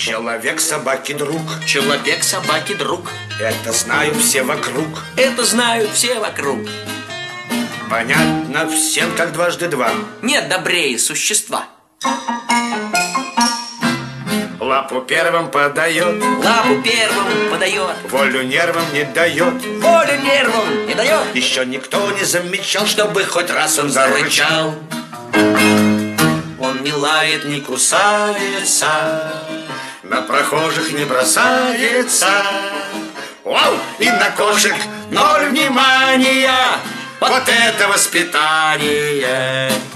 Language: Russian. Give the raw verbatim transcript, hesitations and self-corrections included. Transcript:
Человек собаки друг. Человек собаки друг. Это знают все вокруг. Это знают все вокруг. Понятно всем, как дважды два. Нет добрее существа. Лапу первым подает. Лапу первым подает. Волю нервам не дает. Волю нервам не дает. Еще никто не замечал, чтобы хоть раз он зарычал. Он не лает, не кусается, на прохожих не бросается. Вау! И на кошек ноль внимания. Вот это воспитание!